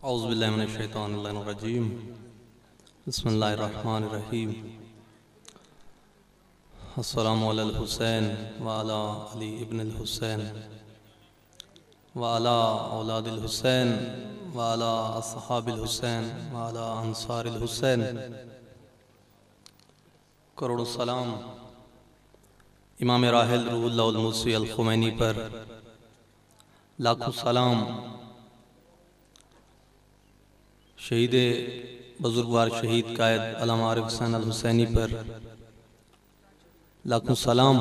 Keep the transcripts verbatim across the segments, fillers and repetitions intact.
औज़ुबिल्लाहि मिनश्शैतानिर्रजीम बिस्मिल्लाहिर्रहमानिर्रहीम। अस्सलामु अलल हुसैन व अला अली इब्नुल हुसैन व अला औलादिल हुसैन व अला अस्हाबिल हुसैन व अला अंसारिल हुसैन। करोड़ों सलाम इमाम राहिल रूहुल्लाह अल मूसी अल खुमैनी पर, लाखों सलाम शहीद बुजुर्गवार शहीद कायद अल्लामा आरिफ हुसैन अल हुसैनी पर, लाखों सलाम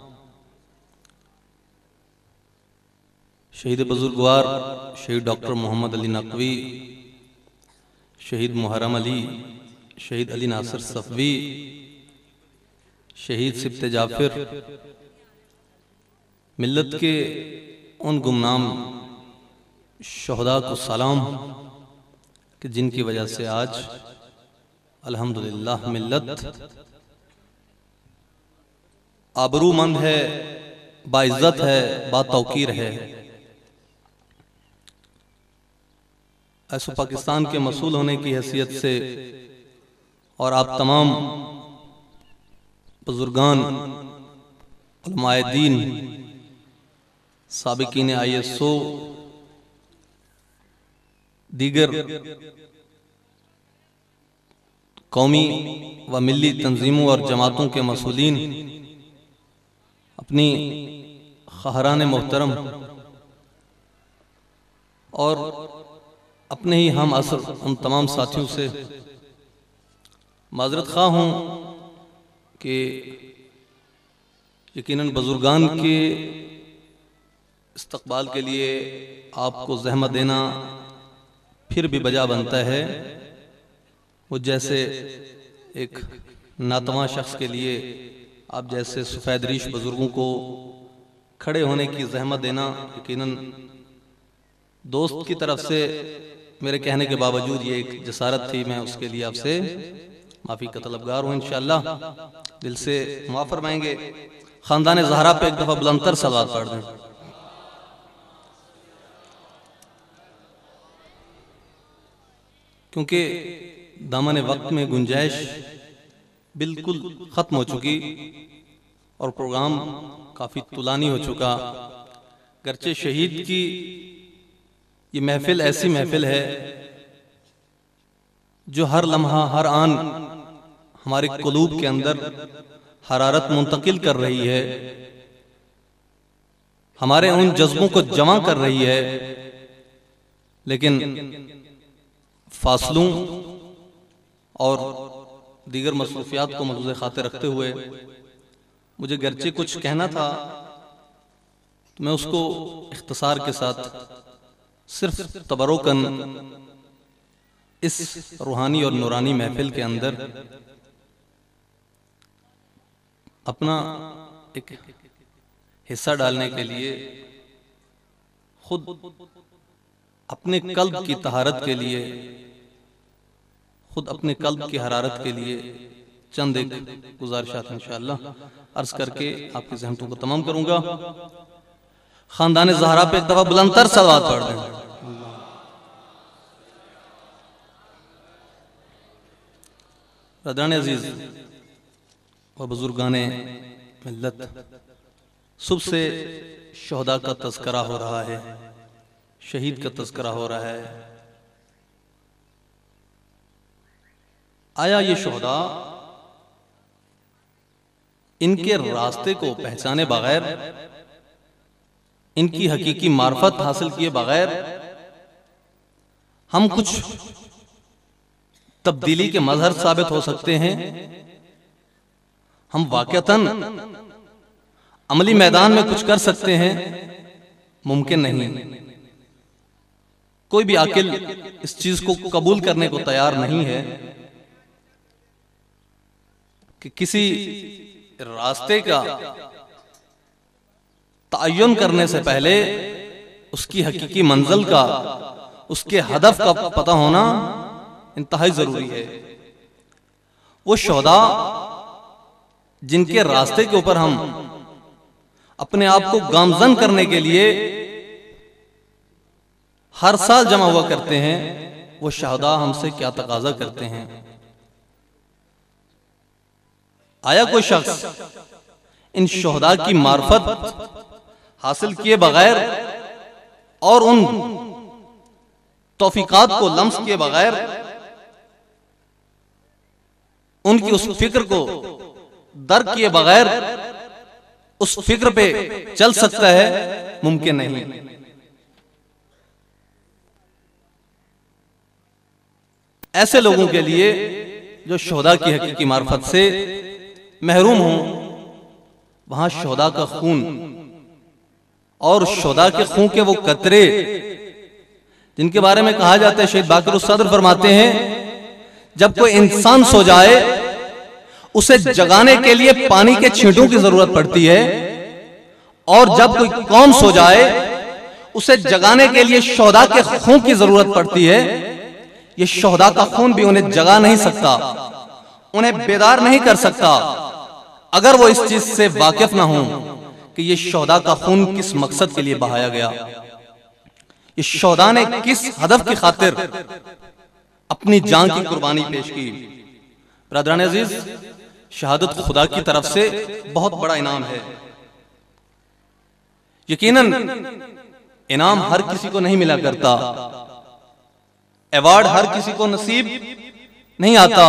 शहीद बुजुर्गवार शहीद डॉक्टर मोहम्मद अली नकवी, शहीद मुहर्रम अली, शहीद अली नासिर सफवी, शहीद सिब्ते जाफिर, मिल्लत के उन गुमनाम शोहदा को सलाम कि जिनकी वजह से आज अल्हम्दुलिल्लाह मिल्लत आबरूमंद है, बाइज्जत है, बातौकीर है। ऐसे पाकिस्तान के मसूल होने की हैसियत से और आप तमाम बुजुर्गान उलमाए दीन, साबिकीन आई एस ओ, दीगर कौमी व मिली तंजीमों और जमातों के मसूलीन, अपनी खहरान मोहतरम और अपने ही हम असर उन तमाम साथियों से माजरत खा हूँ कि यकीनन बुजुर्गान के इस्तकबाल के लिए आपको जहमत देना फिर भी बजा बनता है। वो जैसे एक नातवा शख्स के लिए आप जैसे सफ़ेद रीश बुजुर्गों को खड़े होने की जहमत देना यकीनन दोस्त की तरफ से मेरे कहने के बावजूद ये एक जसारत थी। मैं उसके लिए आपसे माफ़ी का तलबगार हूँ। इंशाअल्लाह दिल से माफ़ फरमाएंगे। ख़ानदान ज़हरा पे एक दफ़ा बुलंदतर सलावत पढ़ दें। क्योंकि दामन वक्त में गुंजाइश बिल्कुल ख़त्म हो चुकी और प्रोग्राम काफ़ी तुलानी हो चुका। गर्चे शहीद की ये महफिल ऐसी महफिल है जो हर लम्हा हर आन हमारे कुलूब के अंदर हरारत मुंतकिल कर रही है, हमारे उन जज्बों को जमा कर रही है। लेकिन फासलों और दीगर मसरूफियात को मलूज़ खातिर रखते हुए मुझे गर्चे कुछ कहना था तो मैं उसको इख्तिसार के साथ सिर्फ तबरुकन इस रूहानी और नूरानी महफिल के अंदर अपना एक हिस्सा डालने के लिए, खुद अपने कल्ब की तहारत के लिए, खुद अपने कल्ब की हरारत के लिए चंद एक गुजारिशात इंशाअल्लाह अर्ज करके आपकी ज़हमतों को तमाम करूंगा। खानदान ज़हरा पे एक दफा बुलंदतर सलावत पढ़ दें। रज़ान अजीज व बुजुर्गाने मिल्लत, सुबह से शोहदा का तज़किरा हो रहा है, शहीद का तज़किरा हो रहा है। आया ये शोहदा इनके रास्ते को पहचाने बगैर, इनकी हकीकी मार्फत हासिल किए बगैर हम कुछ तब्दीली के मजहर साबित हो सकते हैं, हम वाक़तन अमली मैदान में कुछ कर सकते हैं, मुमकिन नहीं। कोई भी आकिल इस चीज को कबूल करने को तैयार नहीं है कि किसी रास्ते का तयन करने से पहले उसकी हकीकी मंजिल का, उसके हदफ का पता होना इंतहाई जरूरी है। वो शोहदा जिनके रास्ते के ऊपर हम अपने आप को गामजन करने के लिए हर साल जमा हुआ करते हैं, वो शहदा हमसे क्या तकाजा करते हैं। आया कोई शख्स इन शहदा की मार्फत हासिल किए बगैर और उन तौफीकात को लम्स किए बगैर उनकी उस फिक्र को दर्क किए बगैर उस फिक्र पे चल सकता है? मुमकिन नहीं। ऐसे लोगों के लिए जो शोहदा की हकीकी मार्फत से महरूम हों, वहां शोहदा का खून और शोहदा के खून के वो कतरे जिनके बारे में कहा जाता है, शहीद बाकिर उस सदर फरमाते हैं, जब कोई इंसान सो जाए उसे जगाने के लिए पानी के छींटों की जरूरत पड़ती है, और जब कोई कौम सो जाए उसे जगाने के लिए शोहदा के खून की जरूरत पड़ती है। ये शोहदा का खून भी उन्हें जगा नहीं सकता, उन्हें बेदार नहीं कर सकता, अगर वो इस चीज से वाकिफ ना हो कि ये शोहदा का खून किस मकसद के लिए बहाया गया, ये शोहदा ने किस हदफ की खातिर अपनी जान की कुर्बानी पेश की। ब्रदरान अजीज, शहादत खुदा की तरफ से बहुत बड़ा इनाम है। यकीनन इनाम हर किसी को नहीं मिला करता, अवार्ड हर किसी को नसीब नहीं आता,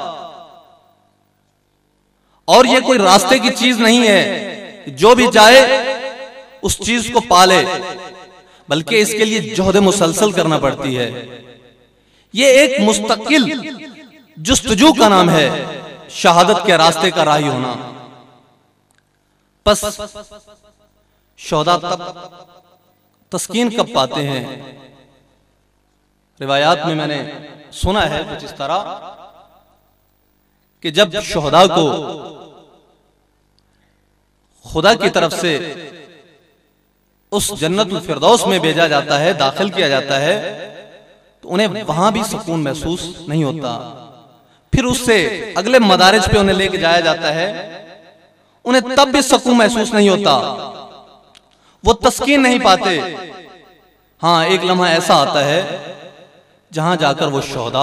और ये कोई रास्ते की चीज नहीं है जो भी चाहे उस चीज को पाले, बल्कि इसके लिए जोहद मुसलसल करना पड़ती है। ये एक मुस्तकिल जुस्तजू का नाम है, शहादत के रास्ते का राही होना। बस शोहदा तब तस्कीन कब पाते हैं? रिवायात में मैंने सुना है कुछ इस तरह कि जब शोहदा को खुदा की तरफ से उस जन्नतुल फिरदौस में भेजा जाता है, दाखिल किया जाता है, तो उन्हें वहां भी सुकून महसूस नहीं होता। फिर उससे अगले मदारिज पे उन्हें लेके जाया जाता है, उन्हें तब भी सुकून महसूस नहीं होता, वो तस्कीन नहीं पाते। हां, एक लम्हा ऐसा आता है जहां जाकर वो शोहदा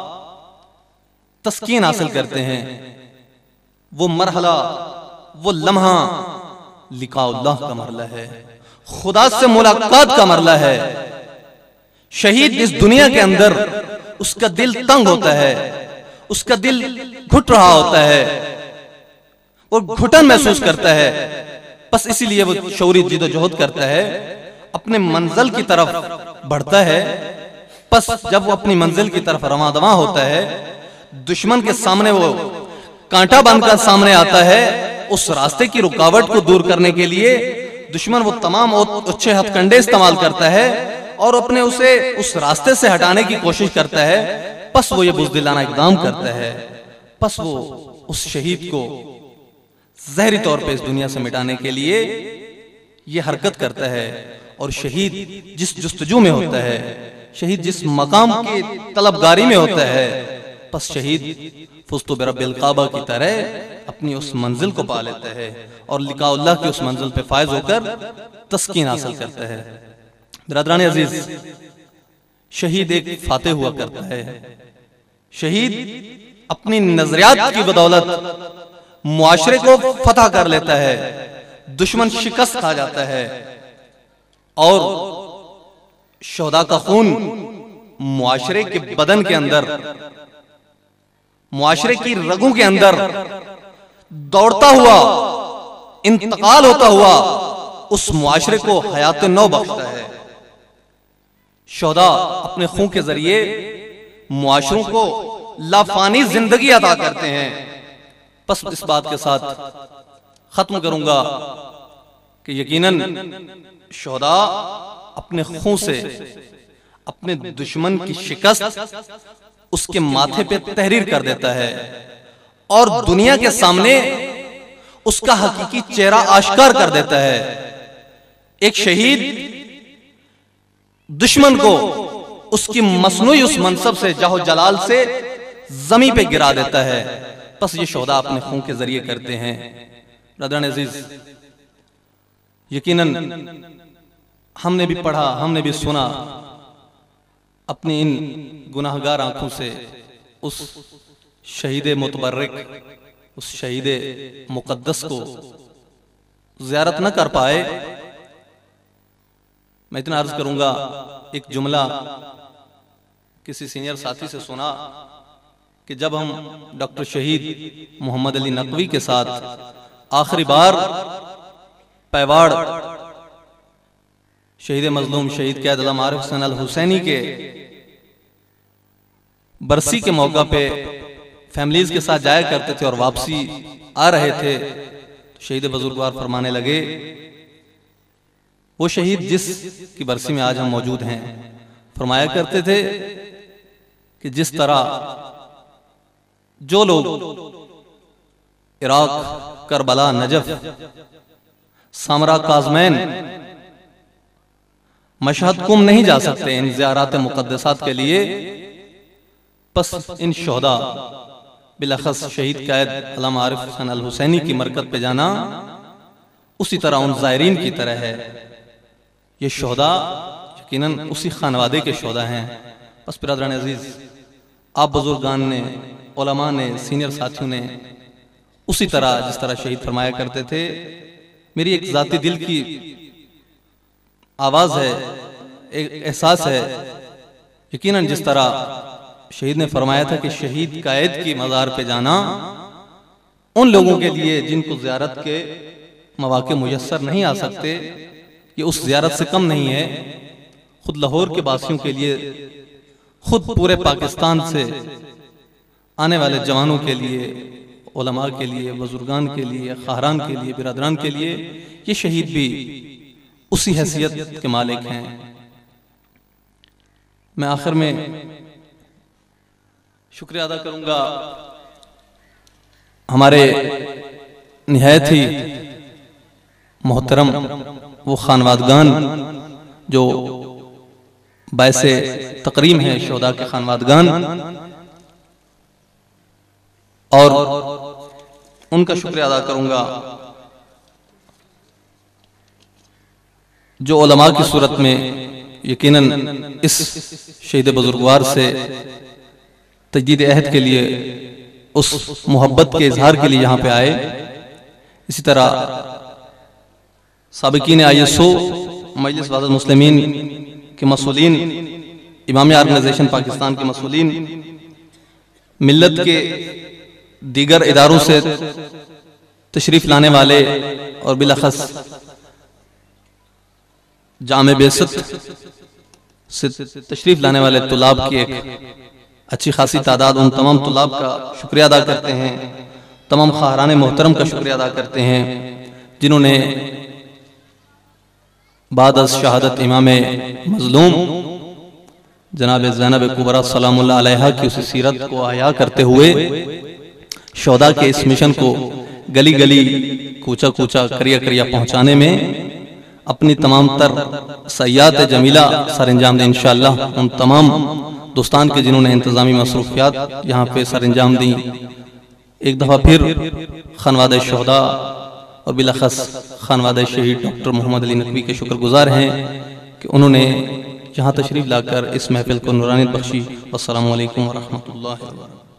तस्कीन हासिल करते हैं। वो मरहला, वो लम्हा लिकाउल्लाह का मरला है, खुदा से मुलाकात का मरला है। शहीद इस दुनिया के अंदर उसका दिल तंग होता है, उसका दिल घुट रहा होता है, वो घुटन महसूस करता है। बस इसीलिए वो शौरी जिदोजहद करता है, अपने मंजिल की तरफ बढ़ता है। बस जब वो अपनी मंजिल की तरफ रवादवा होता है, दुश्मन के सामने वो कांटा बनकर सामने आता है, उस रास्ते की रुकावट को दूर करने के लिए दुश्मन वो तमाम अच्छे हथकंडे इस्तेमाल करता है और अपने उसे उस रास्ते से हटाने की कोशिश करता है। बस वो ये बुज़दिलाना इक़दाम करता है, बस वो उस शहीद को ज़हरी तौर पे इस दुनिया से मिटाने के लिए ये हरकत करता है। और शहीद जिस जुस्तजू में होता है, शहीद जिस मकाम की तलबगारी में होता है, बस शहीद फुस्तु बिरब्बिल काबा की तरह अपनी उस मंजिल को पा लेता है और लिकाउल्लाह की उस मंजिल पे फायज होकर तस्कीन हासिल करता है। बिरादरान अजीज, शहीद एक फातेह हुआ करता है। शहीद अपनी नजरियात की बदौलत मुआशरे को फतह कर लेता है, दुश्मन शिकस्त खा जाता है, और शोहदा का खून मुआशरे के बदन के अंदर, मुआशरे की रगों के अंदर दौड़ता हुआ, इंतकाल होता हुआ उस मुआशरे को हयात नौ बख्शता है। शोहदा अपने खून के जरिए मुआशरों को लाफानी जिंदगी अता करते हैं। बस इस बात के साथ खत्म करूंगा कि यकीनन शोहदा अपने खून से अपने दुश्मन की शिकस्त उसके माथे पे तहरीर कर देता है और दुनिया के सामने उसका हकीकी चेहरा आश्कार कर देता है। एक शहीद दुश्मन को उसकी मसनूई उस मनसब से, जाहो जलाल से जमीन पे गिरा देता है। बस ये शोहदा अपने खून के जरिए करते हैं। ब्रदर अजीज, यकीनन हमने भी पढ़ा, हमने भी सुना अपनी इन गुनाहगार आंखों से उस शहीद मुतबर्रिक, उस शहीद मुकद्दस को ज़ियारत न कर पाए। मैं इतना अर्ज करूंगा, एक जुमला किसी सीनियर साथी से सुना कि जब हम डॉक्टर शहीद मोहम्मद अली नकवी के साथ आखिरी बार पैवाड़ शहीद मजलूम शहीद कैद अल्लामा आरिफ हुसैन अल हुसैनी के बरसी के मौका पे फैमिलीज के साथ जाया करते थे और वापसी आ रहे थे, तो शहीद बुजुर्गवार फरमाने लगे, वो शहीद जिस की बरसी में आज हम मौजूद हैं, फरमाया करते थे कि जिस तरह जो लोग Iraq, Karbala, Najaf, Samarra, Kazmain, Mashhad, Qom नहीं जा सकते इन ज़ियारात मुक़द्दसात के लिए, बस इन शोहदा बिलखस शहीद कैद अल्लामा आरिफ हुसैन अल हुसैनी की मरकत पे जाना उसी तरह उन ज़ायरीन की तरह है। ये शोहदा यकीनन उसी खानवादे के शोहदा हैं। बस बिरादरान अजीज, आप बुजुर्गान ने, उलमा ने, सीनियर साथियों ने उसी तरह जिस तरह शहीद फरमाया करते थे, मेरी एक जाती दिल की आवाज है, एक एहसास है, यकीनन जिस तरह शहीद ने फरमाया था कि शहीद कैद की मज़ार पे जाना उन लोगों के लिए जिनको ज़ियारत के मौके मुयस्सर नहीं आ सकते, ये उस ज़ियारत से कम नहीं है। खुद लाहौर के वासियों के लिए, खुद पूरे पाकिस्तान से आने वाले जवानों के लिए, उलमा के लिए, बुजुर्गान के लिए, खाहरान के लिए, बिरादरान के लिए, ये शहीद भी उसी हैसियत के मालिक हैं। मैं आखिर में शुक्रिया अदा करूंगा हमारे निहायत ही मोहतरम वो खानवादगान जो बायसे तकरीम है शोहदा के खानवादगान, और उनका शुक्रिया अदा करूंगा जो उलमा की सूरत में यकीनन इस शहीद बुजुर्गवार से तजदीद अहद के लिए, उस मोहब्बत के इजहार के लिए यहाँ पे आए। इसी तरह साबिकीन आईएसओ, मजलिस वादत मुस्लिमीन के मसूलीन, इमामी ऑर्गेनाइजेशन पाकिस्तान के मसूलीन, मिल्लत के दीगर इदारों से तशरीफ लाने वाले और बिलखस जामे बेसत से तशरीफ लाने वाले तुलाब की एक अच्छी खासी तादाद, उन तमाम तुलाब का शुक्रिया अदा करते हैं। तमाम खाहरान मोहतरम का शुक्रिया अदा करते हैं जिन्होंने बाद अज़ शहादत इमाम मज़लूम जनाब ज़ैनब कुबरा सलामुल्लाह अलैहा की उसी सीरत को आया करते हुए शोहदा के इस मिशन को गली गली, कूचा कूचा, करिया करिया पहुंचाने में अपनी तमाम तर सयात जमीला सर अंजाम दें इंशाअल्लाह। उन तमाम दोस्तान के जिन्होंने इंतजामी मसरूफियात यहाँ पे सर अंजाम दी, एक दफ़ा फिर खानवादे शोहदा और बिलखस खानवादे शहीद डॉक्टर मोहम्मद अली नकवी के शुक्रगुजार हैं कि उन्होंने यहाँ तशरीफ लाकर इस महफिल को नूरानियत बख्शी। अस्सलामु अलैकुम व रहमतुल्लाहि व बरकातहू।